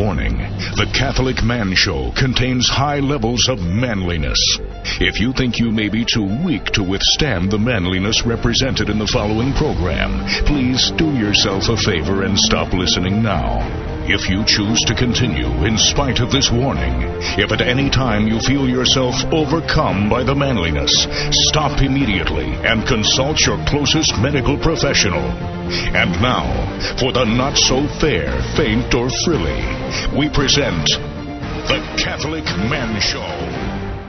warning. The Catholic Man Show contains high levels of manliness. If you think you may be too weak to withstand the manliness represented in the following program, please do yourself a favor and stop listening now. If you choose to continue in spite of this warning, if at any time you feel yourself overcome by the manliness, stop immediately and consult your closest medical professional. And now, for the not-so-fair, faint, or frilly, we present The Catholic Man Show.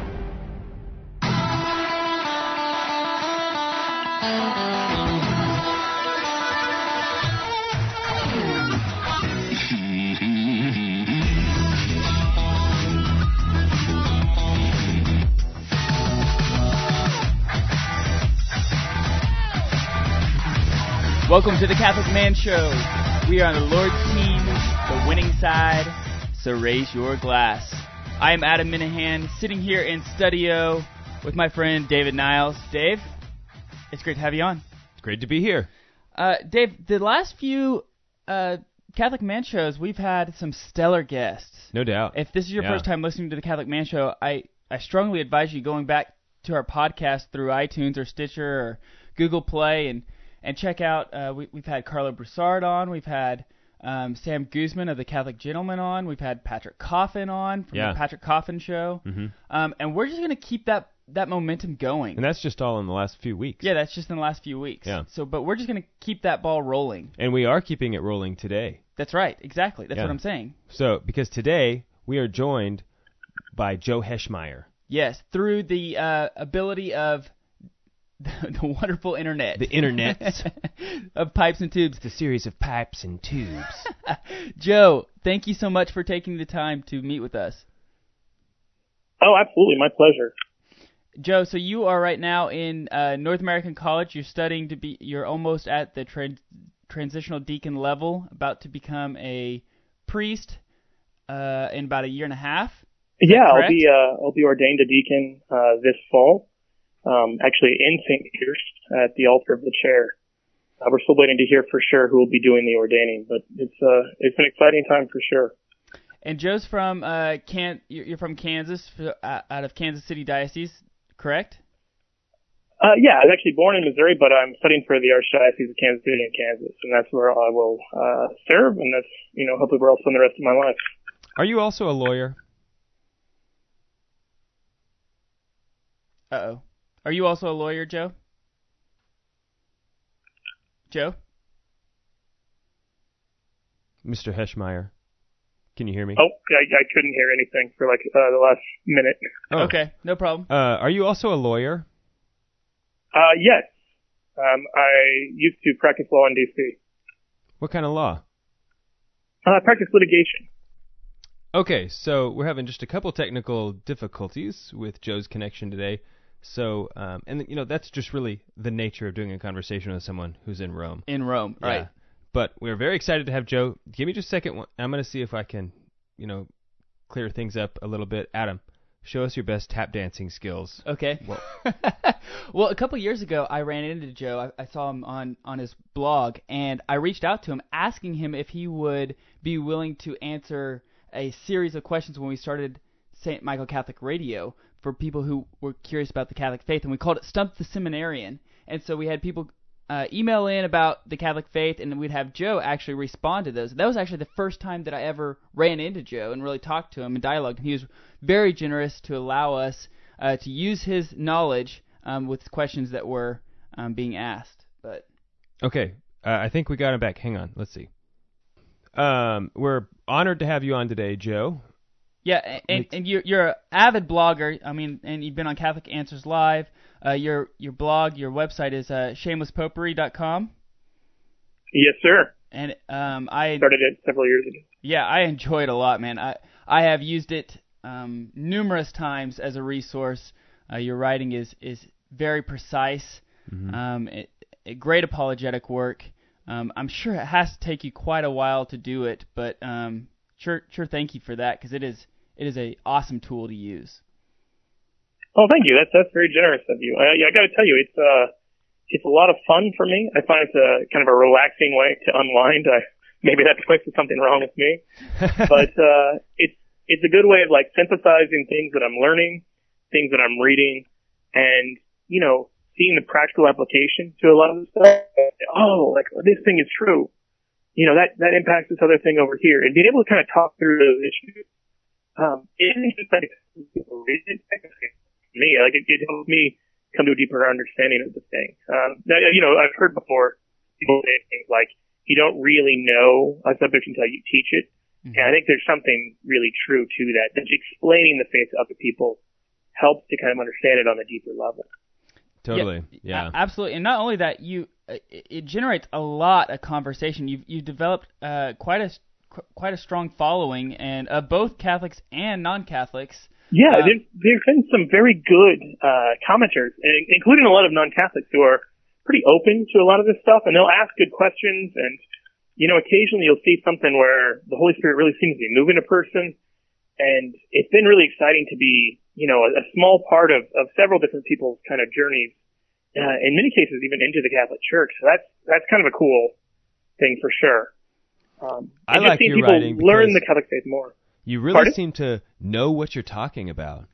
Welcome to the Catholic Man Show. We are on the Lord's team, the winning side, so raise your glass. I am Adam Minahan, sitting here in studio with my friend David Niles. Dave, it's great to have you on. It's great to be here. Dave, the last few Catholic Man Shows, we've had some stellar guests. No doubt. If this is your first time listening to the Catholic Man Show, I strongly advise you going back to our podcast through iTunes or Stitcher or Google Play and check out, we've had Carlo Broussard on, we've had Sam Guzman of the Catholic Gentleman on, we've had Patrick Coffin on from the Patrick Coffin Show, and we're just going to keep that momentum going. And that's just all in the last few weeks. Yeah, that's just in the last few weeks. Yeah. But we're just going to keep that ball rolling. And we are keeping it rolling today. That's right, exactly. That's what I'm saying. So, because today we are joined by Joe Heschmeyer. Yes, through the ability of the wonderful internet. The internet. Of pipes and tubes. It's a series of pipes and tubes. Joe, thank you so much for taking the time to meet with us. Oh, absolutely. My pleasure. Joe, so you are right now in North American College. You're studying you're almost at the transitional deacon level, about to become a priest in about a year and a half. Yeah, I'll be ordained a deacon this fall. Actually in St. Peter's at the altar of the chair. We're still waiting to hear for sure who will be doing the ordaining, but it's an exciting time for sure. And Joe's from you're from Kansas, out of Kansas City Diocese, correct? Yeah, I was actually born in Missouri, but I'm studying for the Archdiocese of Kansas City in Kansas, and that's where I will serve, and that's hopefully where I'll spend the rest of my life. Are you also a lawyer? Uh-oh. Are you also a lawyer, Joe? Joe? Mr. Heschmeyer, can you hear me? Oh, I couldn't hear anything for the last minute. Oh. Okay, no problem. Are you also a lawyer? Yes. I used to practice law in D.C. What kind of law? I practice litigation. Okay, so we're having just a couple technical difficulties with Joe's connection today. So, that's just really the nature of doing a conversation with someone who's in Rome. In Rome, right. Yeah. But we're very excited to have Joe. Give me just a second. I'm going to see if I can, clear things up a little bit. Adam, show us your best tap dancing skills. Okay. Well, a couple years ago, I ran into Joe. I saw him on his blog, and I reached out to him asking him if he would be willing to answer a series of questions when we started St. Michael Catholic Radio for people who were curious about the Catholic faith, and we called it Stump the Seminarian. And so we had people email in about the Catholic faith, and then we'd have Joe actually respond to those. That was actually the first time that I ever ran into Joe and really talked to him and dialogued. And he was very generous to allow us to use his knowledge with questions that were being asked. But okay, I think we got him back. Hang on, let's see. We're honored to have you on today, Joe. Yeah, and you're an avid blogger. I mean, and you've been on Catholic Answers Live. Your blog, your website is shamelesspopery.com. Yes, sir. And I started it several years ago. Yeah, I enjoy it a lot, man. I have used it numerous times as a resource. Your writing is very precise. Great apologetic work. I'm sure it has to take you quite a while to do it, but sure thank you for that, because it is a awesome tool to use. Oh, thank you. That's very generous of you. I got to tell you, it's a lot of fun for me. I find it's a kind of a relaxing way to unwind. maybe that points to something wrong with me. But it's a good way of like synthesizing things that I'm learning, things that I'm reading, and seeing the practical application to a lot of the stuff. Oh, like this thing is true. That impacts this other thing over here, and being able to kind of talk through those issues. It isn't just like me, like it helps me come to a deeper understanding of the thing. I've heard before people say things like, you don't really know a subject until you teach it. Mm-hmm. And I think there's something really true to that explaining the faith to other people helps to kind of understand it on a deeper level. Totally. Yeah. Absolutely. And not only that, it generates a lot of conversation. You've developed quite a strong following, and both Catholics and non-Catholics. Yeah, there's been some very good commenters, including a lot of non-Catholics who are pretty open to a lot of this stuff, and they'll ask good questions, and occasionally you'll see something where the Holy Spirit really seems to be moving a person, and it's been really exciting to be a small part of several different people's kind of journeys, in many cases even into the Catholic Church. So that's kind of a cool thing for sure. I like your people writing learn the Catholic faith more. You really seem to know what you're talking about.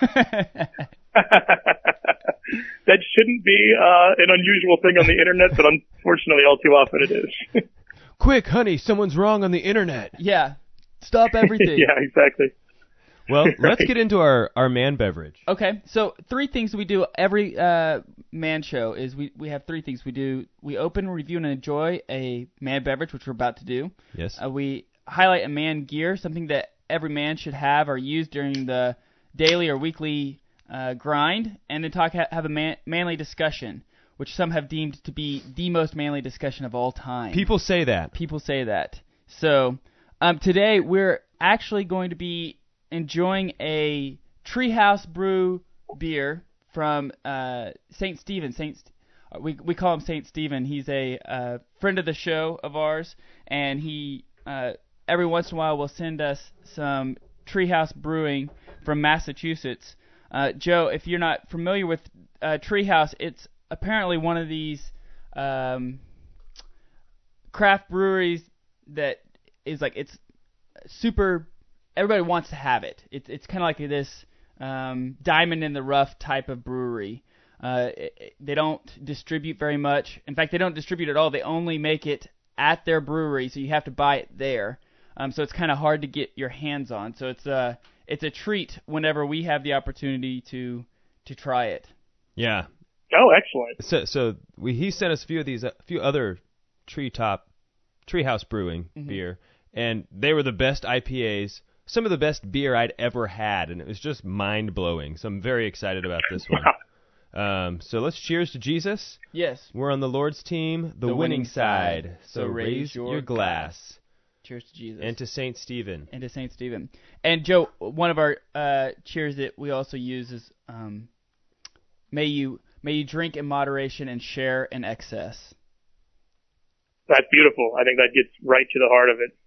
That shouldn't be an unusual thing on the internet, but unfortunately all too often it is. Quick, honey, someone's wrong on the internet. Yeah. Stop everything. Yeah, exactly. Well, let's get into our man beverage. Okay, so 3 things we do every man show is we have 3 things we do. We open, review, and enjoy a man beverage, which we're about to do. Yes. We highlight a man gear, something that every man should have or use during the daily or weekly grind, and then have a manly discussion, which some have deemed to be the most manly discussion of all time. People say that. So today we're actually going to be enjoying a Treehouse Brew beer from St. Stephen. We call him St. Stephen. He's a friend of the show of ours, and he every once in a while will send us some Treehouse Brewing from Massachusetts. Joe, if you're not familiar with Treehouse, it's apparently one of these craft breweries that is like, it's super, everybody wants to have it. It's kind of like this diamond in the rough type of brewery. They don't distribute very much. In fact, they don't distribute at all. They only make it at their brewery, so you have to buy it there. So it's kind of hard to get your hands on. So it's a treat whenever we have the opportunity to try it. Yeah. Oh, excellent. So he sent us a few other Treehouse Brewing beer, and they were the best IPAs, some of the best beer I'd ever had, and it was just mind blowing. So I'm very excited about this one. So let's cheers to Jesus. Yes. We're on the Lord's team, the winning side. So raise your glass. Cheers to Jesus. And to St. Stephen. And Joe, one of our cheers that we also use is may you drink in moderation and share in excess. That's beautiful. I think that gets right to the heart of it.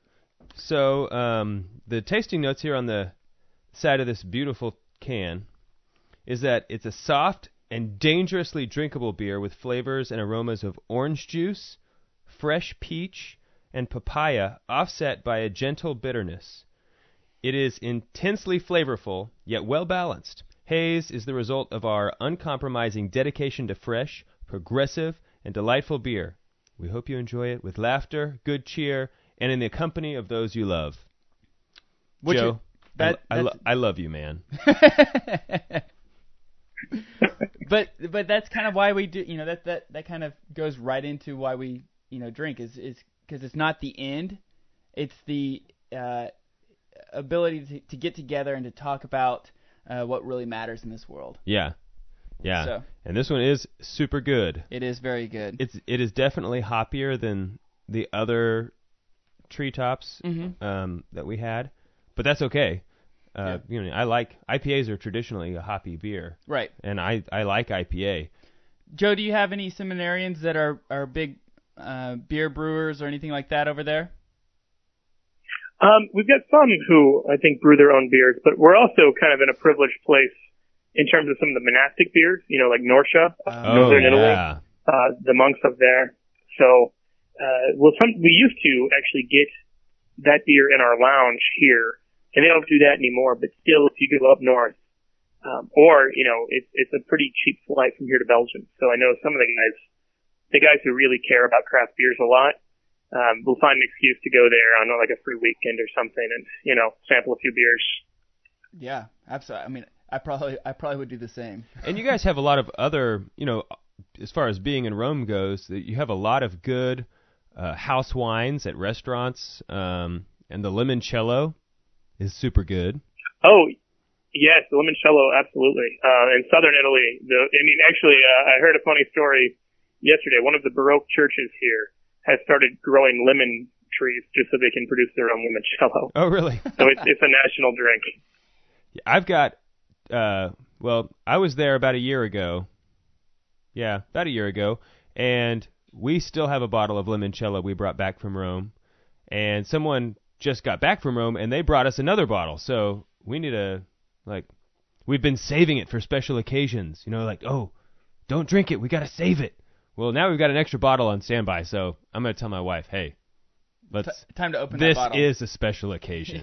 So the tasting notes here on the side of this beautiful can is that it's a soft and dangerously drinkable beer with flavors and aromas of orange juice, fresh peach, and papaya, offset by a gentle bitterness. It is intensely flavorful, yet well-balanced. Haze is the result of our uncompromising dedication to fresh, progressive, and delightful beer. We hope you enjoy it with laughter, good cheer, and in the company of those you love. Joe, I love you, man. But that's kind of why we do. That kind of goes right into why we drink is because it's not the end, it's the ability to get together and to talk about what really matters in this world. Yeah. So, and this one is super good. It is very good. It is definitely hoppier than the other treetops that we had, but that's okay. I like IPAs are traditionally a hoppy beer, right? And I like IPA. Joe, do you have any seminarians that are big beer brewers or anything like that over there? We've got some who I think brew their own beers, but we're also kind of in a privileged place in terms of some of the monastic beers, like Norcia, Northern Italy, the monks up there. So we used to actually get that beer in our lounge here, and they don't do that anymore. But still, if you go up north, or it's a pretty cheap flight from here to Belgium. So I know some of the guys who really care about craft beers a lot, will find an excuse to go there on like a free weekend or something, and sample a few beers. Yeah, absolutely. I mean, I probably would do the same. And you guys have a lot of other, as far as being in Rome goes, you have a lot of good house wines at restaurants, and the limoncello is super good. Oh, yes, the limoncello, absolutely. In southern Italy, I heard a funny story yesterday. One of the Baroque churches here has started growing lemon trees just so they can produce their own limoncello. Oh, really? So it's a national drink. I've got, I was there about a year ago. Yeah, about a year ago. And we still have a bottle of limoncello we brought back from Rome. And someone just got back from Rome, and they brought us another bottle. So we need we've been saving it for special occasions. Oh, don't drink it. We got to save it. Well, now we've got an extra bottle on standby, so I'm going to tell my wife, hey, time to open that bottle. This is a special occasion.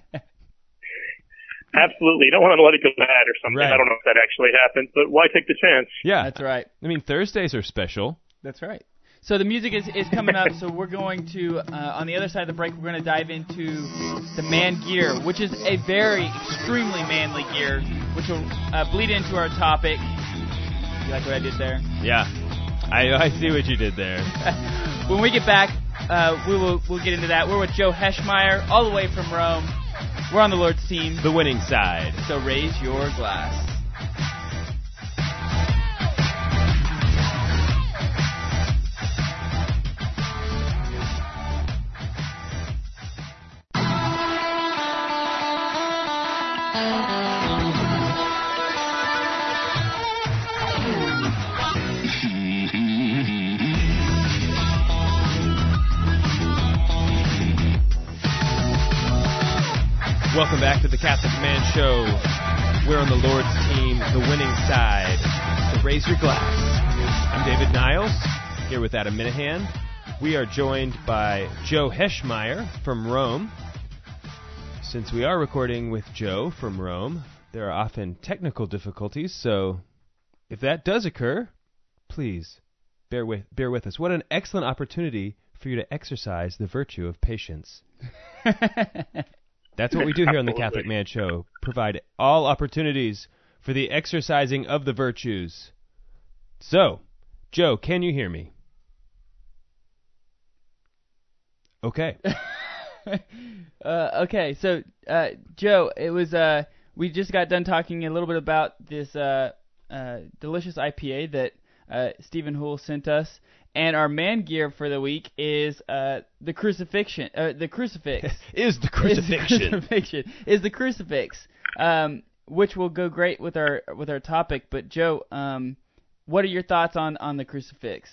Absolutely. You don't want to let it go bad or something. Right. I don't know if that actually happens, but why take the chance? Yeah. That's right. I mean, Thursdays are special. That's right. So the music is coming up, so we're going to, on the other side of the break, we're going to dive into the man gear, which is a very extremely manly gear, which will bleed into our topic. You like what I did there? Yeah. I see what you did there. When we get back, we'll get into that. We're with Joe Heschmeyer, all the way from Rome. We're on the Lord's team. The winning side. So raise your glass. Welcome back to the Catholic Man Show. We're on the Lord's team, the winning side. So raise your glass. I'm David Niles, here with Adam Minahan. We are joined by Joe Heschmeyer from Rome. Since we are recording with Joe from Rome, there are often technical difficulties, so if that does occur, please bear with us. What an excellent opportunity for you to exercise the virtue of patience. That's what we do here on the Catholic Man Show. Provide all opportunities for the exercising of the virtues. So, Joe, can you hear me? Okay. Okay, so, Joe, it was, we just got done talking a little bit about this delicious IPA that Stephen Hoole sent us. And our man gear for the week is the crucifixion. The crucifix Is the crucifixion. Is the crucifix, which will go great with our topic. But Joe, what are your thoughts on the crucifix?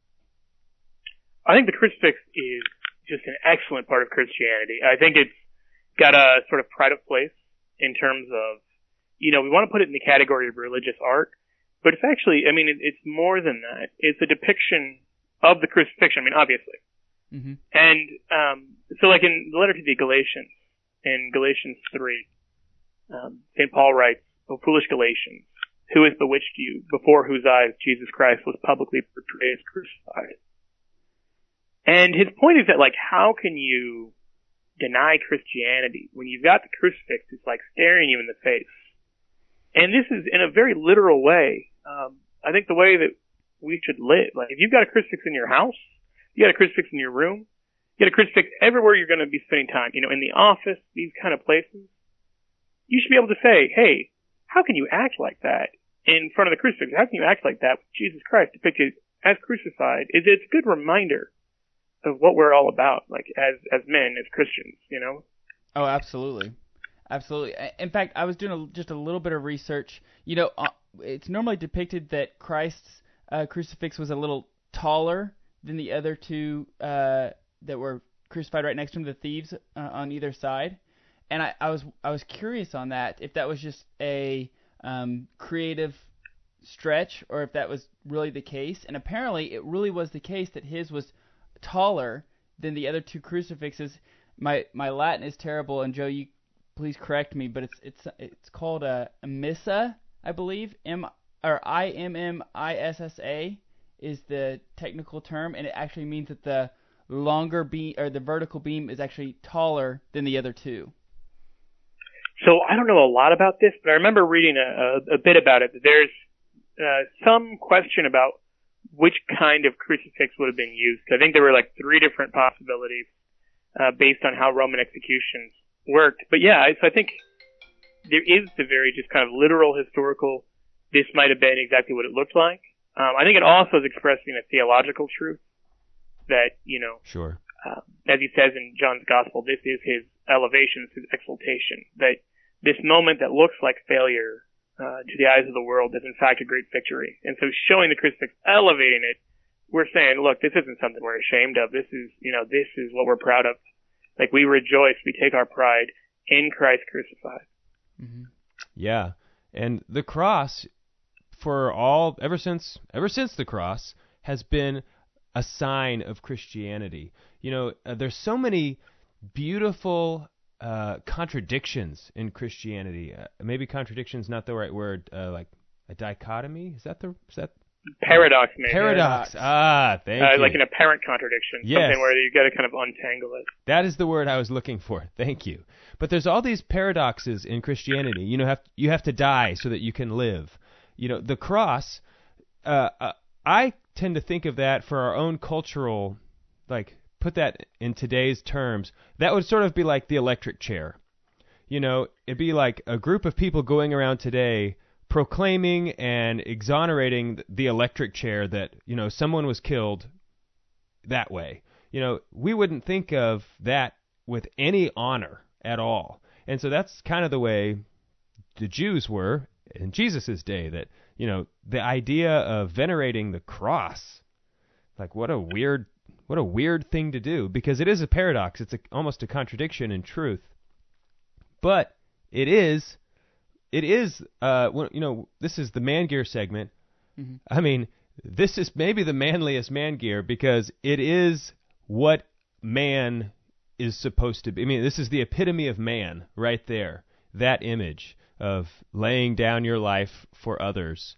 I think the crucifix is just an excellent part of Christianity. I think it's got a sort of pride of place in terms of, we want to put it in the category of religious art, but it's actually, it's more than that. It's a depiction of the crucifixion, obviously. Mm-hmm. And so like in the letter to the Galatians, in Galatians 3, St. Paul writes, "O foolish Galatians, who has bewitched you, before whose eyes Jesus Christ was publicly portrayed as crucified?" And his point is that, how can you deny Christianity when you've got the crucifix that's staring you in the face? And this is in a very literal way. I think the way that we should live. If you've got a crucifix in your house, you got a crucifix in your room, you got a crucifix everywhere you're going to be spending time, in the office, these kind of places, you should be able to say, hey, how can you act like that in front of the crucifix? How can you act like that with Jesus Christ depicted as crucified? It's a good reminder of what we're all about, as men, as Christians, Oh, absolutely. Absolutely. In fact, I was doing just a little bit of research. It's normally depicted that Christ's crucifix was a little taller than the other two that were crucified right next to him, the thieves on either side. And I was curious on that, if that was just a creative stretch or if that was really the case. And apparently it really was the case that his was taller than the other two crucifixes. My Latin is terrible, and Joe, you please correct me, but it's called a Missa, I believe. IMMISSA is the technical term, and it actually means that the longer beam or the vertical beam is actually taller than the other two. So I don't know a lot about this, but I remember reading a bit about it. There's some question about which kind of crucifix would have been used. I think there were like 3 different possibilities based on how Roman executions worked. But yeah, so I think there is the very just kind of literal historical, this might have been exactly what it looked like. I think it also is expressing a theological truth that, Sure. As he says in John's Gospel, this is his elevation, his exaltation, that this moment that looks like failure to the eyes of the world is in fact a great victory. And so showing the crucifix, elevating it, we're saying, look, this isn't something we're ashamed of. This is what we're proud of. Like, we rejoice, we take our pride in Christ crucified. Mm-hmm. Yeah. And the cross, ever since the cross, has been a sign of Christianity. There's so many beautiful contradictions in Christianity. Maybe contradiction's not the right word. Like a dichotomy. Is that paradox? Maybe. Paradox. Thank you. Like an apparent contradiction. Yes. Something where you got to kind of untangle it. That is the word I was looking for. Thank you. But there's all these paradoxes in Christianity. You have to die so that you can live. The cross. I tend to think of that for our own cultural, put that in today's terms, that would sort of be like the electric chair. It'd be like a group of people going around today proclaiming and exonerating the electric chair that, someone was killed that way. We wouldn't think of that with any honor at all. And so that's kind of the way the Jews were in Jesus' day, that, the idea of venerating the cross, like what a weird thing to do, because it is a paradox. It's almost a contradiction in truth. But it is, this is the Man Gear segment. Mm-hmm. I mean, this is maybe the manliest Man Gear because it is what man is supposed to be. I mean, this is the epitome of man right there, that image of laying down your life for others.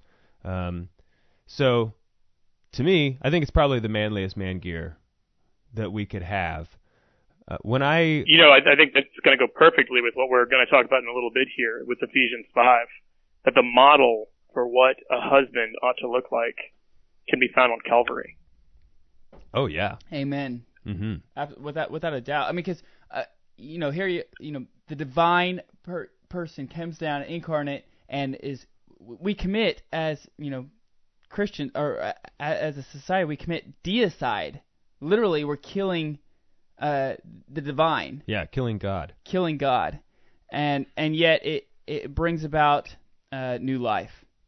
So, to me, I think it's probably the manliest Man Gear that we could have. I think that's going to go perfectly with what we're going to talk about in a little bit here with Ephesians 5, that the model for what a husband ought to look like can be found on Calvary. Oh, yeah. Amen. Mm-hmm. Without a doubt. I mean, because, here, the divine person comes down incarnate and we commit as, Christians, or as a society, we commit deicide. Literally, we're killing the divine. Yeah, killing God. Killing God. And yet it brings about new life.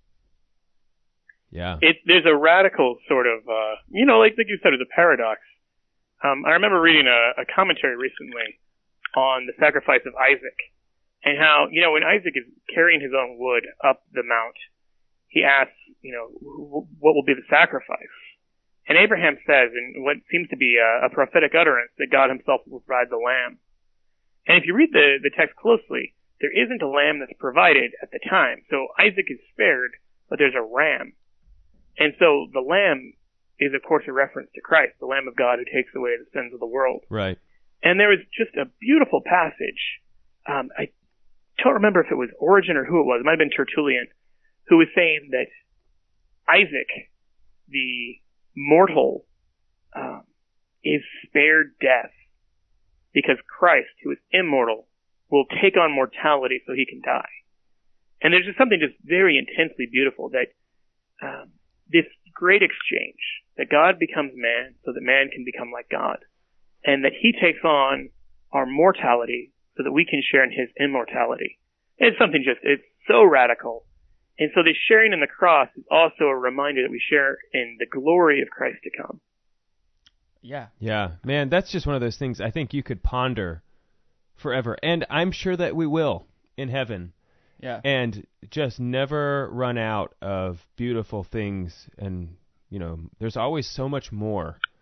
Yeah. There's a radical sort of, like you said, it's a paradox. I remember reading a commentary recently on the sacrifice of Isaac, and how, when Isaac is carrying his own wood up the mount, he asks, what will be the sacrifice? And Abraham says, in what seems to be a prophetic utterance, that God himself will provide the lamb. And if you read the text closely, there isn't a lamb that's provided at the time. So Isaac is spared, but there's a ram. And so the lamb is, of course, a reference to Christ, the Lamb of God who takes away the sins of the world. Right. And there was just a beautiful passage. I don't remember if it was Origen or who it was. It might have been Tertullian, who was saying that Isaac, the mortal, is spared death because Christ, who is immortal, will take on mortality so he can die. And there's just something just very intensely beautiful that this great exchange, that God becomes man so that man can become like God, and that he takes on our mortality so that we can share in his immortality. It's something it's so radical. And so this sharing in the cross is also a reminder that we share in the glory of Christ to come. Yeah. Yeah. Man, that's just one of those things I think you could ponder forever. And I'm sure that we will in heaven. Yeah. And just never run out of beautiful things. And, there's always so much more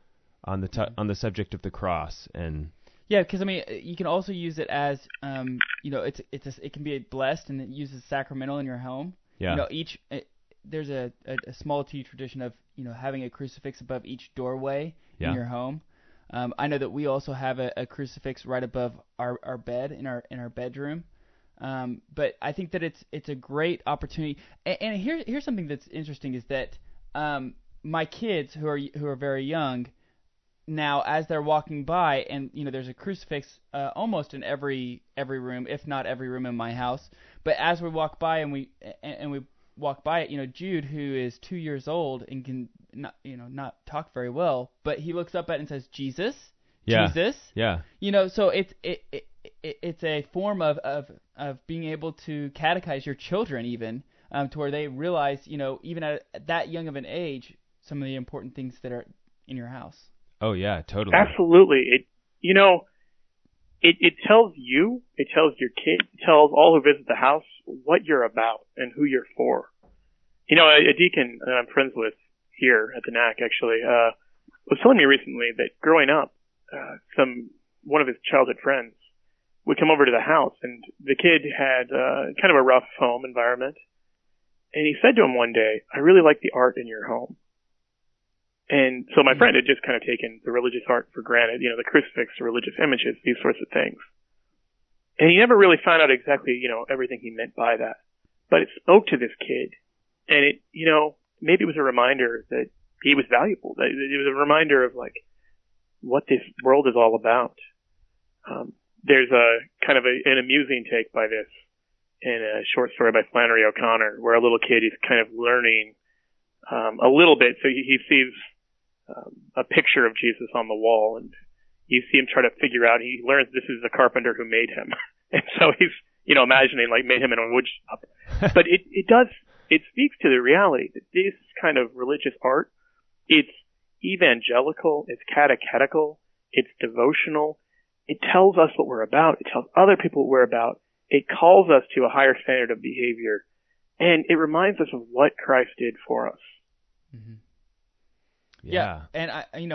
on the subject of the cross. And yeah, because I mean, you can also use it as it can be blessed and it uses sacramental in your home. Yeah. There's a small T tradition of having a crucifix above each doorway in your home. I know that we also have a crucifix right above our bed in our bedroom. But I think that it's a great opportunity. And here's something that's interesting is that my kids who are very young now, as they're walking by, and there's a crucifix almost in every room, if not every room in my house. But as we walk by and we walk by it, Jude, who is 2 years old and can not talk very well, but he looks up at it and says, Jesus, Jesus. Yeah. So it's a form of being able to catechize your children even to where they realize, even at that young of an age, some of the important things that are in your house. Oh yeah, totally. Absolutely. It tells you, it tells your kid, it tells all who visit the house what you're about and who you're for. A deacon that I'm friends with here at the NAC actually was telling me recently that growing up, one of his childhood friends would come over to the house, and the kid had kind of a rough home environment. And he said to him one day, "I really like the art in your home." And so my friend had just kind of taken the religious art for granted, the crucifix, the religious images, these sorts of things. And he never really found out exactly, everything he meant by that. But it spoke to this kid. And it, maybe it was a reminder that he was valuable. That it was a reminder of what this world is all about. There's a kind of an amusing take by this in a short story by Flannery O'Connor, where a little kid is kind of learning a little bit. So he sees a picture of Jesus on the wall, and you see him try to figure out. He learns this is the carpenter who made him, and so he's imagining made him in a wood shop. But it speaks to the reality that this kind of religious art, it's evangelical, it's catechetical, it's devotional. It tells us what we're about. It tells other people what we're about. It calls us to a higher standard of behavior, and it reminds us of what Christ did for us. Mm-hmm. Yeah, and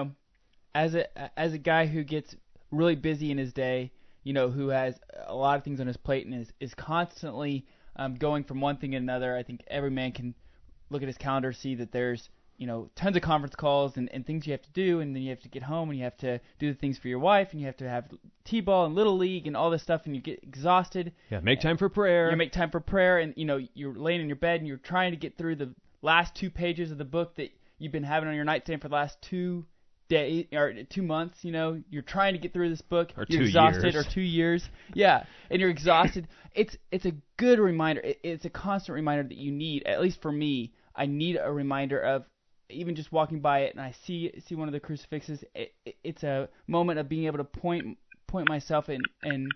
as a guy who gets really busy in his day, who has a lot of things on his plate and is constantly going from one thing to another, I think every man can look at his calendar, see that there's tons of conference calls and things you have to do, and then you have to get home and you have to do the things for your wife, and you have to have T-ball and Little League and all this stuff, and you get exhausted. Yeah, make time for prayer. You make time for prayer, and you're laying in your bed and you're trying to get through the last 2 pages of the book that you've been having on your nightstand for the last 2 days or 2 months. You're trying to get through this book. Or you're 2 exhausted, years. Or 2 years. Yeah, and you're exhausted. It's a good reminder. It's a constant reminder that you need. At least for me, I need a reminder of. Even just walking by it and I see one of the crucifixes, it's a moment of being able to point myself and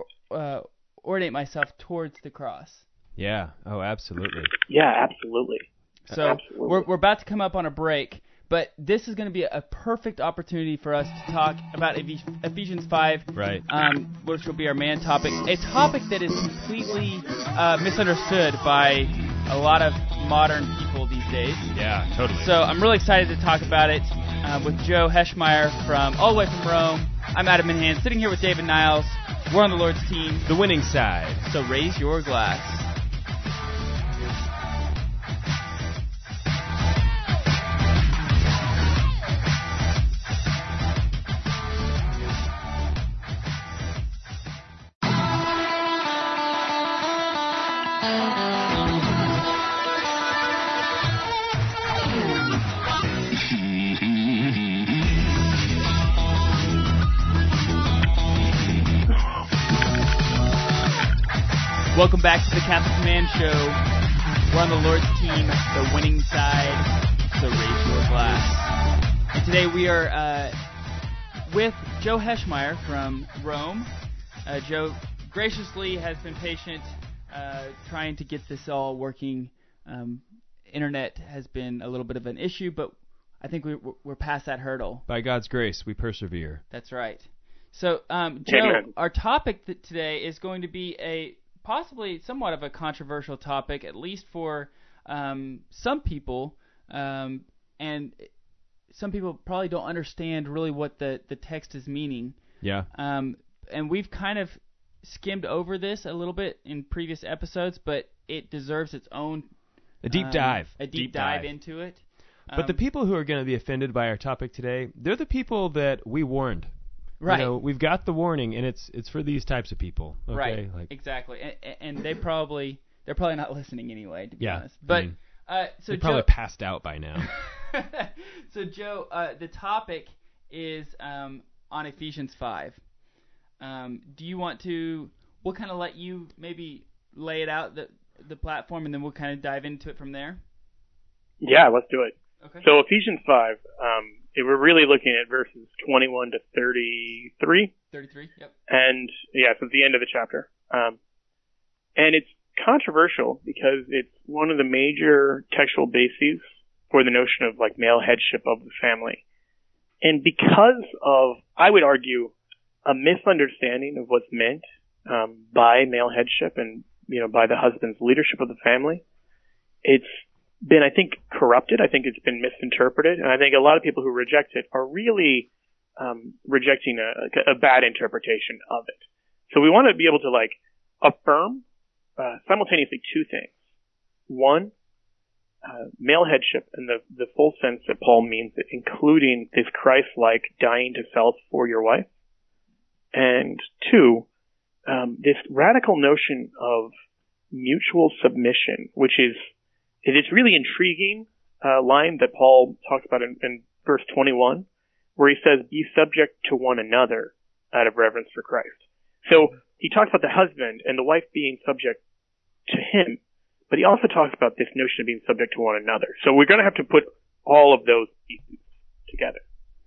orient myself towards the cross. Yeah. Oh, absolutely. Yeah, absolutely. So absolutely. We're about to come up on a break, but this is going to be a perfect opportunity for us to talk about Ephesians 5, right? Which will be our main topic. A topic that is completely misunderstood by a lot of modern people these days. Yeah, totally. So I'm really excited to talk about it with Joe Heschmeyer from all the way from Rome. I'm Adam Minhan, sitting here with David Niles. We're on the Lord's team. The winning side. So raise your glass. Welcome back to the Catholic Man Show. We're on the Lord's team, the winning side, so raise your glass. And today we are with Joe Heschmeyer from Rome. Joe graciously has been patient trying to get this all working. Internet has been a little bit of an issue, but I think we're past that hurdle. By God's grace, we persevere. That's right. So, Joe, our topic today is going to be possibly somewhat of a controversial topic, at least for some people, and some people probably don't understand really what the text is meaning. Yeah. And we've kind of skimmed over this a little bit in previous episodes, but it deserves its own A deep dive. A deep dive into it. But the people who are going to be offended by our topic today, they're the people that we warned. Right. You know, we've got the warning, and it's for these types of people. Okay? Right. Like, exactly. And they're probably not listening anyway, to be honest. I But mean, so they're probably Joe, passed out by now. so Joe, the topic is on Ephesians 5. Do you want to? We'll kind of let you maybe lay it out the platform, and then we'll kind of dive into it from there. Yeah, let's do it. Okay. So Ephesians 5, we're really looking at verses 21 to 33. 33. Yep. And yeah, so it's the end of the chapter. And it's controversial because it's one of the major textual bases for the notion of like male headship of the family. And because of, I would argue, a misunderstanding of what's meant by male headship and, you know, by the husband's leadership of the family, it's been, I think, corrupted. I think it's been misinterpreted. And I think a lot of people who reject it are really rejecting a bad interpretation of it. So we want to be able to, like, affirm simultaneously two things. One, male headship in the full sense that Paul means it, including this Christ-like dying to self for your wife. And two, this radical notion of mutual submission, which is, it's really intriguing line that Paul talks about in verse 21, where he says, be subject to one another out of reverence for Christ. So he talks about the husband and the wife being subject to him, but he also talks about this notion of being subject to one another. So we're going to have to put all of those pieces together.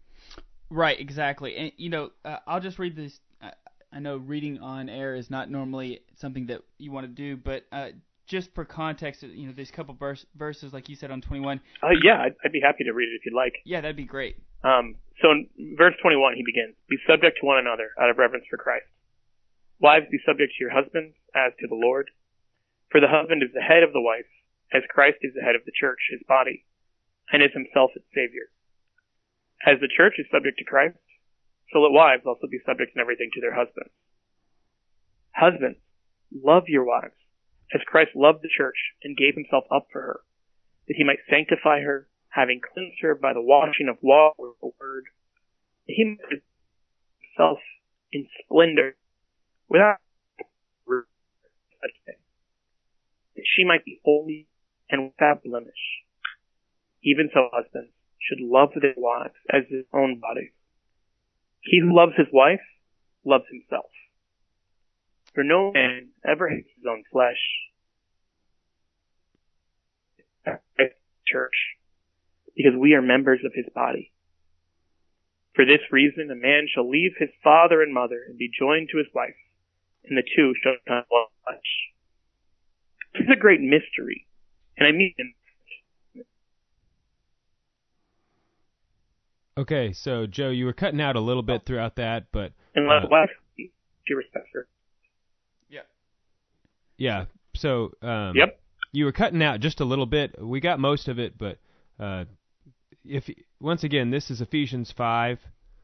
Right, exactly. And, you know, I'll just read this. I know reading on air is not normally something that you want to do, but just for context, you know, there's a couple verses, like you said, on 21. Yeah, I'd be happy to read it if you'd like. Yeah, that'd be great. So in verse 21, he begins, be subject to one another out of reverence for Christ. Wives, be subject to your husbands as to the Lord. For the husband is the head of the wife, as Christ is the head of the church, his body, and is himself its Savior. As the church is subject to Christ, so let wives also be subject in everything to their husbands. Husbands, love your wives, as Christ loved the church and gave himself up for her, that he might sanctify her, having cleansed her by the washing of water with the word, that he might present himself in splendor, without such thing, that she might be holy and without blemish. Even so, husbands should love their wives as his own bodies. He who loves his wife loves himself. For no man ever hates his own flesh. Church, because we are members of his body. For this reason, a man shall leave his father and mother and be joined to his wife, and the two shall become one flesh. This is a great mystery, and I mean. Okay, so Joe, you were cutting out a little bit throughout that, but And let wife be respect her. Yeah. So Yep. You were cutting out just a little bit. We got most of it, but if once again, this is Ephesians 5,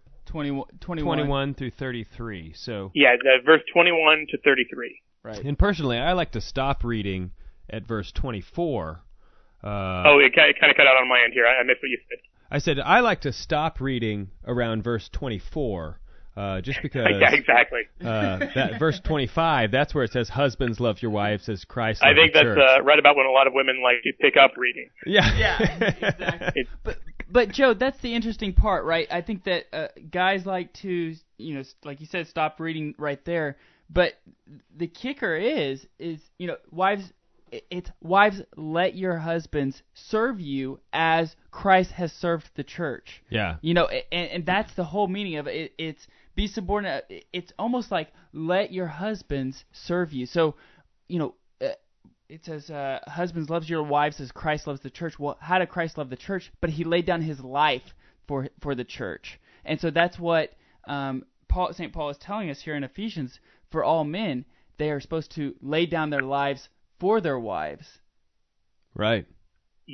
21 through 33. So Yeah, verse 21 to 33. Right. And personally, I like to stop reading at verse 24. It kind of cut out on my end here. I missed what you said. I said I like to stop reading around verse 24. Just because Yeah, exactly. that verse 25, that's where it says, husbands, love your wives as Christ I loved think the that's church. right about when a lot of women like to pick up reading. Yeah. Yeah, exactly. But Joe, that's the interesting part, right? I think that guys like to, you know, like you said, stop reading right there. But the kicker is, you know, wives, wives, let your husbands serve you as Christ has served the church. Yeah. You know, and that's the whole meaning of it. It's be subordinate. It's almost like let your husbands serve you. So, you know, it says, husbands, loves your wives as Christ loves the church. Well, how did Christ love the church? But he laid down his life for the church. And so that's what St. Paul is telling us here in Ephesians. For all men, they are supposed to lay down their lives for their wives. Right. Yeah,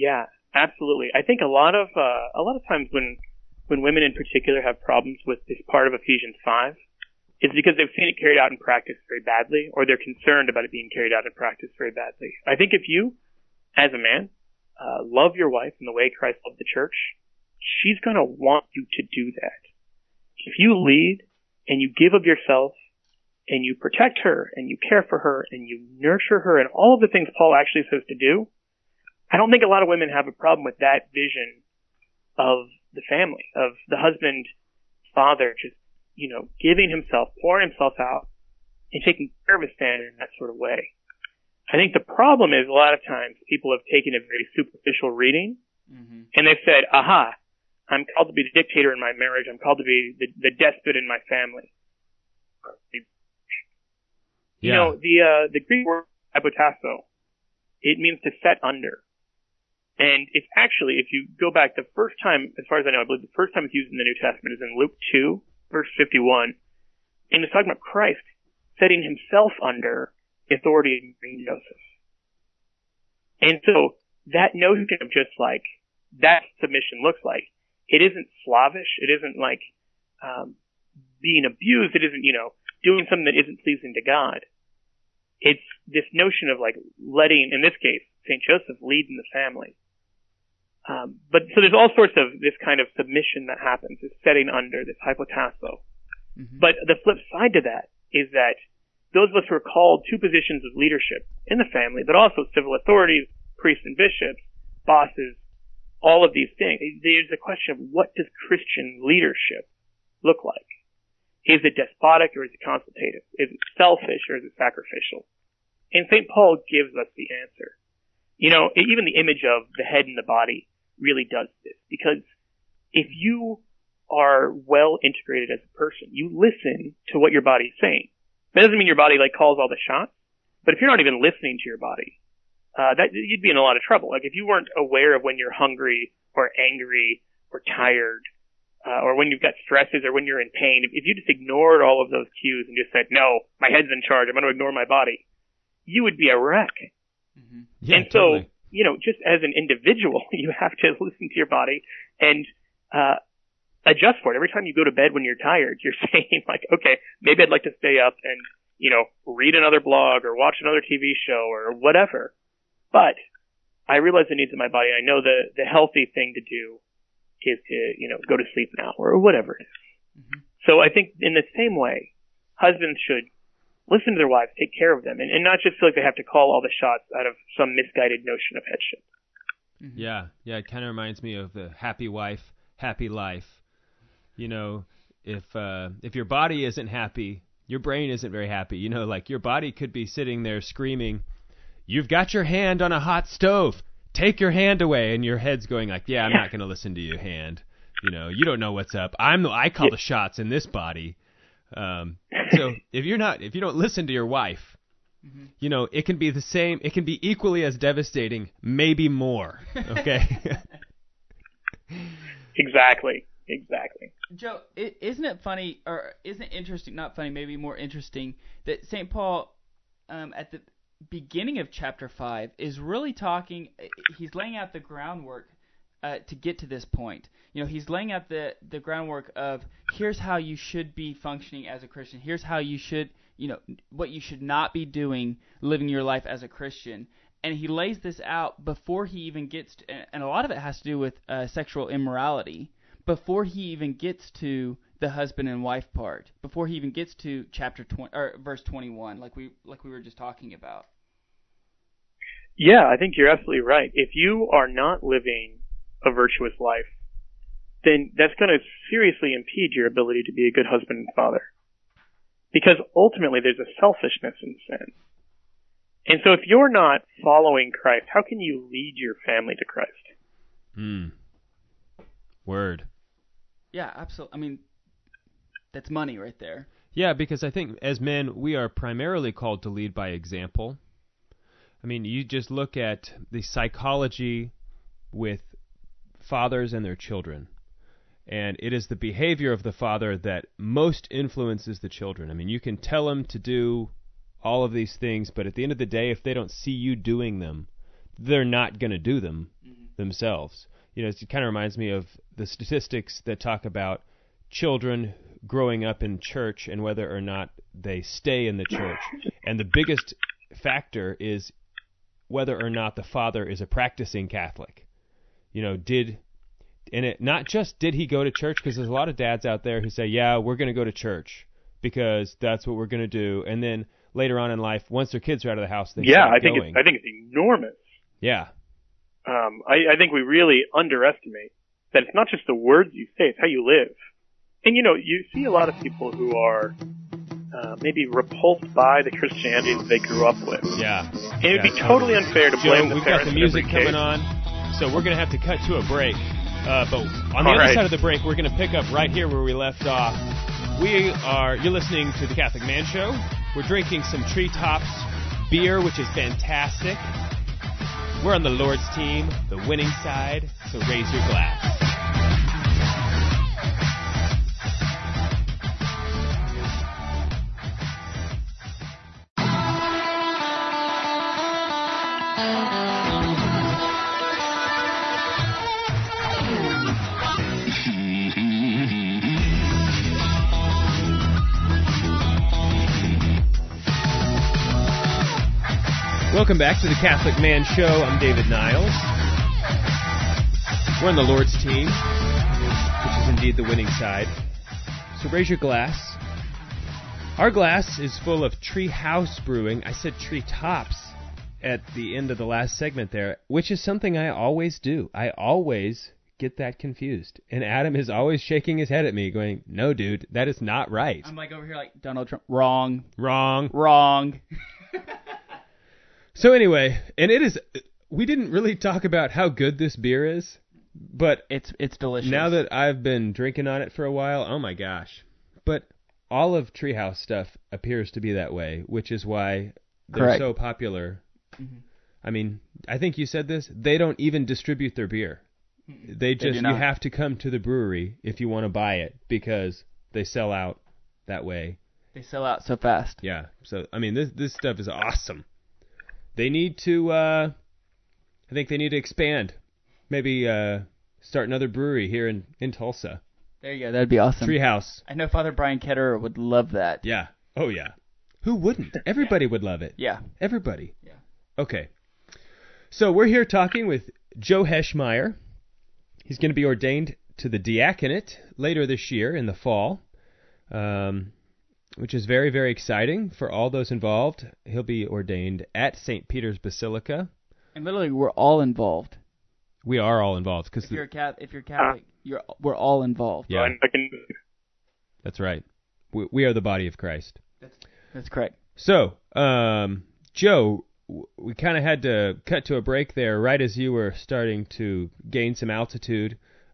Absolutely. I think a lot of times when women in particular have problems with this part of Ephesians 5, it's because they've seen it carried out in practice very badly, or they're concerned about it being carried out in practice very badly. I think if you, as a man, love your wife in the way Christ loved the church, she's going to want you to do that. If you lead and you give of yourself and you protect her and you care for her and you nurture her and all of the things Paul actually says to do, I don't think a lot of women have a problem with that vision of the family, of the husband, father, just, giving himself, pouring himself out and taking care of his family in that sort of way. I think the problem is a lot of times people have taken a very superficial reading and they've said, aha, I'm called to be the dictator in my marriage. I'm called to be the despot in my family. Yeah. The Greek word hypotasso, it means to set under. And it's actually, if you go back, the first time, as far as I know, I believe the first time it's used in the New Testament is in Luke 2, verse 51. And it's talking about Christ setting himself under the authority of Joseph. And so that notion of just like that submission looks like, it isn't slavish. It isn't like being abused. It isn't, doing something that isn't pleasing to God. It's this notion of like letting, in this case, St. Joseph lead in the family. But so there's all sorts of this kind of submission that happens, this setting under, this hypotasso. But the flip side to that is that those of us who are called to positions of leadership in the family, but also civil authorities, priests and bishops, bosses, all of these things, there's a question of what does Christian leadership look like? Is it despotic or is it consultative? Is it selfish or is it sacrificial? And St. Paul gives us the answer. Even the image of the head and the body really does this, because if you are well integrated as a person, you listen to what your body's saying. That doesn't mean your body calls all the shots, but if you're not even listening to your body, that you'd be in a lot of trouble. Like if you weren't aware of when you're hungry or angry or tired, or when you've got stresses or when you're in pain, if you just ignored all of those cues and just said, no, my head's in charge, I'm going to ignore my body, you would be a wreck. Yeah, and so, totally. just as an individual, you have to listen to your body and adjust for it. Every time you go to bed when you're tired, you're saying like, okay, maybe I'd like to stay up and, read another blog or watch another TV show or whatever. But I realize the needs of my body. I know the healthy thing to do is to, go to sleep now or whatever it is. So I think in the same way, husbands should listen to their wives, take care of them, and not just feel like they have to call all the shots out of some misguided notion of headship. Yeah, it kind of reminds me of the happy wife, happy life. If your body isn't happy, your brain isn't very happy. Your body could be sitting there screaming, "You've got your hand on a hot stove. Take your hand away," and your head's going like, "Yeah, I'm not going to listen to your hand. You don't know what's up. I call the shots in this body." So if you don't listen to your wife, it can be the same. It can be equally as devastating, maybe more. Okay. Exactly. Joe, isn't it funny, or isn't it interesting? Not funny, maybe more interesting, that St. Paul, at the beginning of chapter 5, is really talking. He's laying out the groundwork to get to this point. He's laying out the groundwork of here's how you should be functioning as a Christian. Here's how you should, what you should not be doing living your life as a Christian. And he lays this out before he even gets to, and a lot of it has to do with sexual immorality, before he even gets to the husband and wife part, before he even gets to chapter 20 or verse 21, like we were just talking about. Yeah, I think you're absolutely right. If you are not living a virtuous life, then that's going to seriously impede your ability to be a good husband and father. Because ultimately there's a selfishness in sin. And so if you're not following Christ, how can you lead your family to Christ? Word. Yeah, absolutely. I mean, that's money right there. Yeah, because I think as men, we are primarily called to lead by example. I mean, you just look at the psychology with fathers and their children, and it is the behavior of the father that most influences the children. I mean, you can tell them to do all of these things, but at the end of the day, if they don't see you doing them, they're not going to do them. themselves. It kind of reminds me of the statistics that talk about children growing up in church and whether or not they stay in the church. And the biggest factor is whether or not the father is a practicing Catholic. Not just did he go to church, because there's a lot of dads out there who say, yeah, we're going to go to church because that's what we're going to do. And then later on in life, once their kids are out of the house, they stop going. I think it's enormous. Yeah. I think we really underestimate that it's not just the words you say, it's how you live. And you see a lot of people who are maybe repulsed by the Christianity that they grew up with. Yeah. And it would be totally unfair to blame the we've parents. We've got the music coming on, so we're going to have to cut to a break. But on the other side of the break, we're going to pick up right here where we left off. You're listening to the Catholic Man Show. We're drinking some Treetops beer, which is fantastic. We're on the Lord's team, the winning side, so raise your glass. Welcome back to the Catholic Man Show. I'm David Niles. We're on the Lord's team, which is indeed the winning side. So raise your glass. Our glass is full of Treehouse Brewing. I said Treetops at the end of the last segment there, which is something I always do. I always get that confused. And Adam is always shaking his head at me going, no, dude, that is not right. I'm like over here like Donald Trump. Wrong. Wrong. So anyway, and we didn't really talk about how good this beer is, but it's delicious. Now that I've been drinking on it for a while, oh my gosh. But all of Treehouse stuff appears to be that way, which is why they're so popular. Mm-hmm. I mean, I think you said this, they don't even distribute their beer. You have to come to the brewery if you want to buy it because they sell out that way. They sell out so fast. Yeah. So, I mean, this stuff is awesome. They need to, I think they need to expand. Maybe start another brewery here in Tulsa. There you go. That'd be awesome. Treehouse. I know Father Brian Ketterer would love that. Yeah. Oh, yeah. Who wouldn't? Everybody would love it. Yeah. Everybody. Yeah. Okay. So we're here talking with Joe Heschmeyer. He's going to be ordained to the diaconate later this year in the fall. Which is very, very exciting for all those involved. He'll be ordained at St. Peter's Basilica. And literally, we're all involved. We are all involved. Cause if you're Catholic, we're all involved. Yeah. That's right. We are the body of Christ. That's correct. So, Joe, we kind of had to cut to a break there right as you were starting to gain some altitude.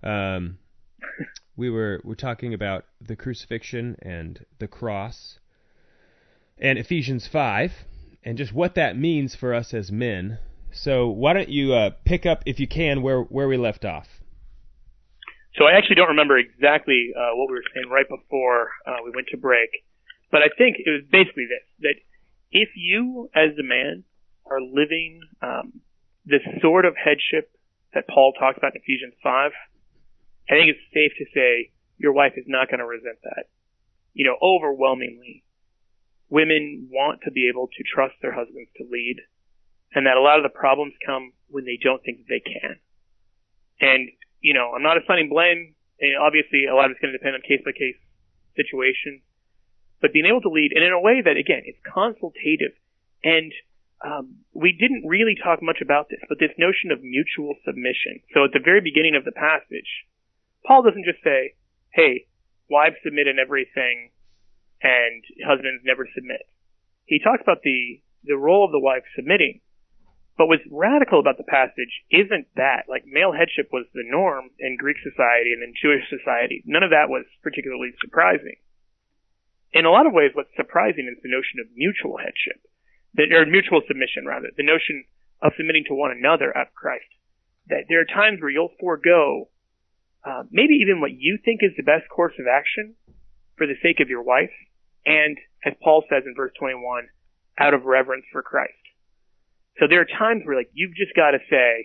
We're talking about the crucifixion and the cross and Ephesians 5 and just what that means for us as men. So why don't you pick up, if you can, where we left off? So I actually don't remember exactly what we were saying right before we went to break, but I think it was basically this, that if you as a man are living the sort of headship that Paul talks about in Ephesians 5, I think it's safe to say your wife is not going to resent that. Overwhelmingly, women want to be able to trust their husbands to lead, and that a lot of the problems come when they don't think that they can. And, I'm not assigning blame. Obviously, a lot of it's going to depend on case-by-case situations. But being able to lead, and in a way that, again, it's consultative. And we didn't really talk much about this, but this notion of mutual submission. So at the very beginning of the passage, Paul doesn't just say, hey, wives submit in everything and husbands never submit. He talks about the role of the wife submitting. But what's radical about the passage isn't that. Like, male headship was the norm in Greek society and in Jewish society. None of that was particularly surprising. In a lot of ways, what's surprising is the notion of mutual headship, or mutual submission, rather. The notion of submitting to one another out of Christ. That there are times where you'll forego maybe even what you think is the best course of action for the sake of your wife, and, as Paul says in verse 21, out of reverence for Christ. So there are times where, you've just got to say,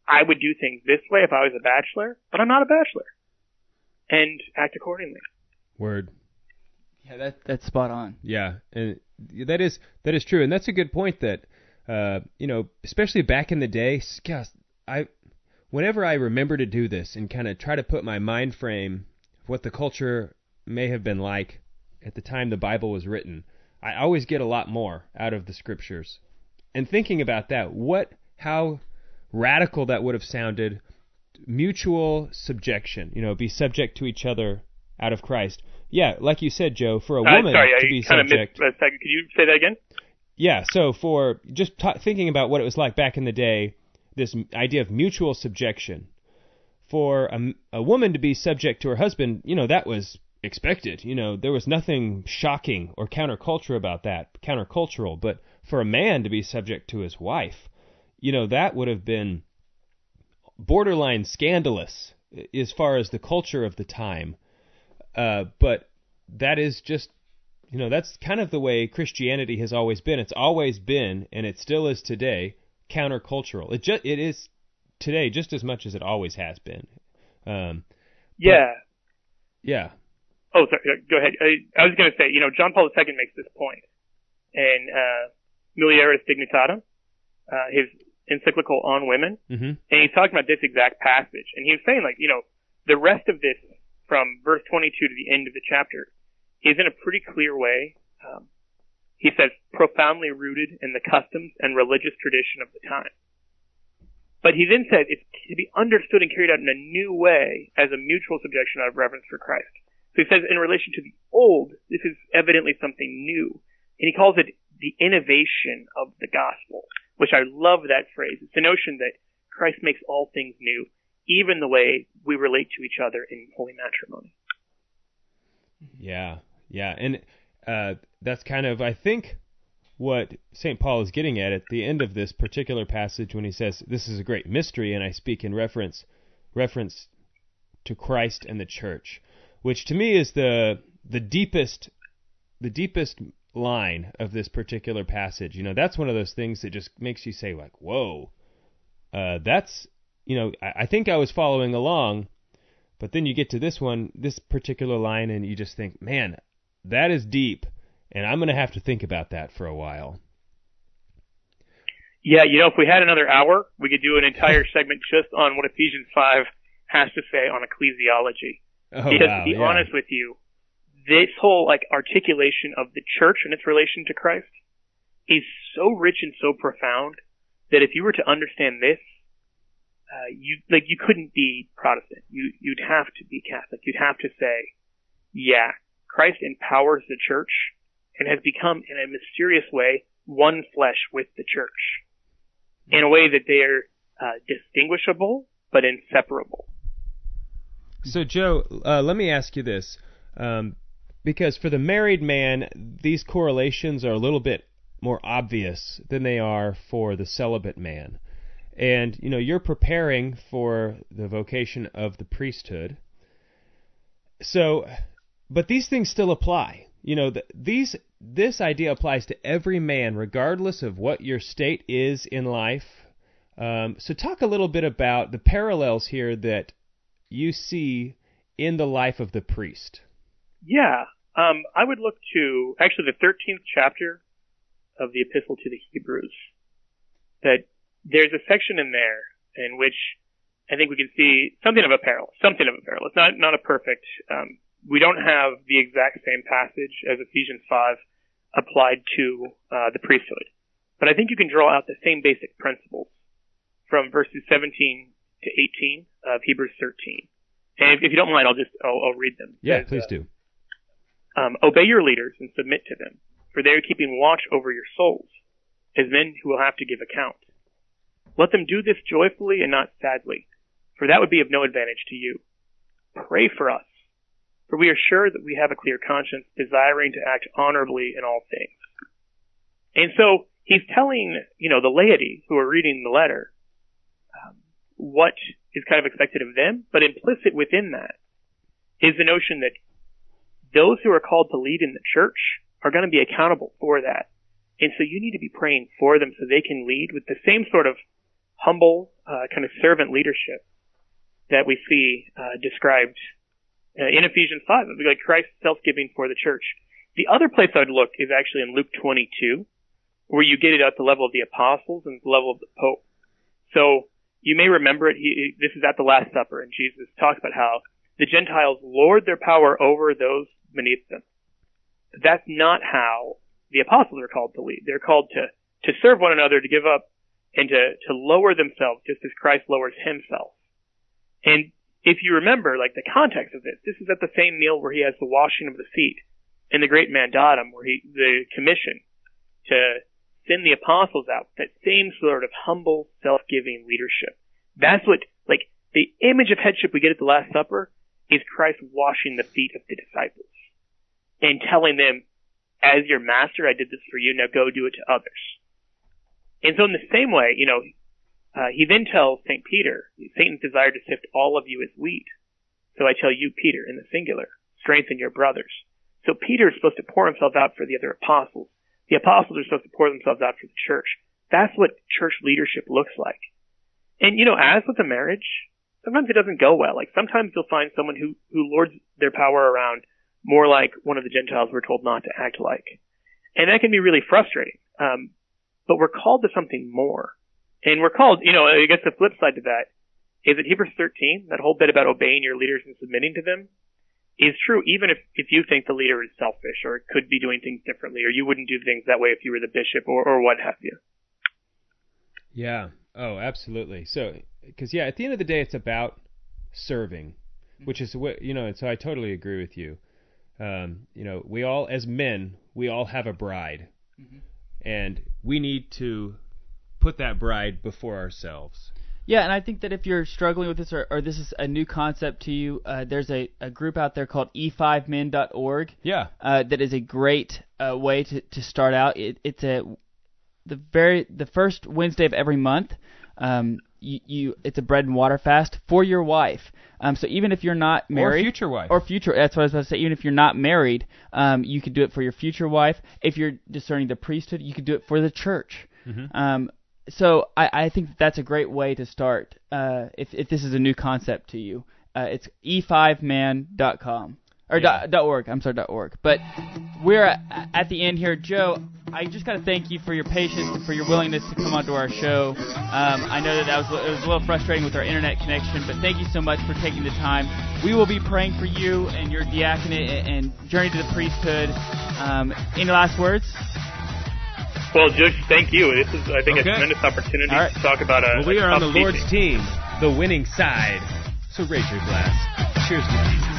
I would do things this way if I was a bachelor, but I'm not a bachelor, and act accordingly. Word. Yeah, that's spot on. Yeah, and that is true, and that's a good point. That especially back in the day, gosh, whenever I remember to do this and kind of try to put my mind frame of what the culture may have been like at the time the Bible was written, I always get a lot more out of the scriptures. And thinking about that, how radical that would have sounded, mutual subjection, be subject to each other out of Christ. Yeah, like you said, Joe, for a woman to be subject. Missed a second. Could you say that again? Yeah, so for just thinking about what it was like back in the day, this idea of mutual subjection. For a woman to be subject to her husband, that was expected. There was nothing shocking or countercultural about that, countercultural. But for a man to be subject to his wife, that would have been borderline scandalous as far as the culture of the time. But that is just, that's kind of the way Christianity has always been. It's always been, and it still is today, countercultural. It is today just as much as it always has been. Yeah. Oh, sorry. Go ahead. I was going to say, John Paul II makes this point in Mulieris Dignitatem, his encyclical on women, and he's talking about this exact passage. And he was saying, the rest of this from verse 22 to the end of the chapter is in a pretty clear way. He says, profoundly rooted in the customs and religious tradition of the time. But he then said it's to be understood and carried out in a new way as a mutual subjection out of reverence for Christ. So he says in relation to the old, this is evidently something new. And he calls it the innovation of the gospel, which I love that phrase. It's the notion that Christ makes all things new, even the way we relate to each other in holy matrimony. Yeah. And that's kind of, I think, what St. Paul is getting at the end of this particular passage when he says, this is a great mystery, and I speak in reference to Christ and the church, which to me is the deepest line of this particular passage. That's one of those things that just makes you say, like, whoa, that's, I think I was following along, but then you get to this particular line, and you just think, man, that is deep, and I'm going to have to think about that for a while. Yeah, if we had another hour, we could do an entire segment just on what Ephesians 5 has to say on ecclesiology. Because to be honest with you, this whole articulation of the church and its relation to Christ is so rich and so profound that if you were to understand this, you couldn't be Protestant. You'd have to be Catholic. You'd have to say, yeah, Christ empowers the church and has become, in a mysterious way, one flesh with the church in a way that they are distinguishable but inseparable. So, Joe, let me ask you this. Because for the married man, these correlations are a little bit more obvious than they are for the celibate man. And, you're preparing for the vocation of the priesthood. So, but these things still apply. This idea applies to every man, regardless of what your state is in life. So talk a little bit about the parallels here that you see in the life of the priest. Yeah. I would look to, actually, the 13th chapter of the Epistle to the Hebrews, that there's a section in there in which I think we can see something of a parallel. It's not a perfect, we don't have the exact same passage as Ephesians 5 applied to the priesthood. But I think you can draw out the same basic principles from verses 17 to 18 of Hebrews 13. And if you don't mind, I'll read them. Yeah, please do. Obey your leaders and submit to them, for they are keeping watch over your souls, as men who will have to give account. Let them do this joyfully and not sadly, for that would be of no advantage to you. Pray for us, for we are sure that we have a clear conscience, desiring to act honorably in all things. And so he's telling, the laity who are reading the letter, what is kind of expected of them, but implicit within that is the notion that those who are called to lead in the church are going to be accountable for that. And so you need to be praying for them so they can lead with the same sort of humble kind of servant leadership that we see described in Ephesians 5, like Christ's self-giving for the church. The other place I would look is actually in Luke 22, where you get it at the level of the apostles and the level of the Pope. So you may remember it. This is at the Last Supper, and Jesus talks about how the Gentiles lord their power over those beneath them. That's not how the apostles are called to lead. They're called to serve one another, to give up, and to lower themselves just as Christ lowers himself. And if you remember, like, the context of this is at the same meal where he has the washing of the feet and the great mandatum, where the commission to send the apostles out, that same sort of humble, self-giving leadership. That's what, like, the image of headship we get at the Last Supper is Christ washing the feet of the disciples and telling them, as your master, I did this for you, now go do it to others. And so in the same way, he then tells St. Peter, Satan's desire to sift all of you as wheat. So I tell you, Peter, in the singular, strengthen your brothers. So Peter is supposed to pour himself out for the other apostles. The apostles are supposed to pour themselves out for the church. That's what church leadership looks like. And, as with a marriage, sometimes it doesn't go well. Like, sometimes you'll find someone who lords their power around more like one of the Gentiles we're told not to act like. And that can be really frustrating. But we're called to something more. And we're called, I guess the flip side to that is that Hebrews 13, that whole bit about obeying your leaders and submitting to them, is true even if you think the leader is selfish or could be doing things differently, or you wouldn't do things that way if you were the bishop or what have you. Yeah. Oh, absolutely. So, because, at the end of the day, it's about serving, which is what, and so I totally agree with you. We all, as men, we all have a bride, and we need to put that bride before ourselves. Yeah, and I think that if you're struggling with this or this is a new concept to you, there's a group out there called e5men.org. Yeah. That is a great way to start out. It's the first Wednesday of every month. It's a bread and water fast for your wife. So even if you're not married, or future wife, that's what I was about to say. Even if you're not married, you could do it for your future wife. If you're discerning the priesthood, you could do it for the church. So I think that's a great way to start if this is a new concept to you. It's e5man.com. Or .org. I'm sorry, .org. But we're at the end here. Joe, I just got to thank you for your patience and for your willingness to come onto our show. I know that it was a little frustrating with our internet connection, but thank you so much for taking the time. We will be praying for you and your diaconate and journey to the priesthood. Any last words? Well, Judge, thank you. This is, I think, a tremendous opportunity to talk about we are on the Lord's team, the winning side. So raise your glass. Cheers to Jesus.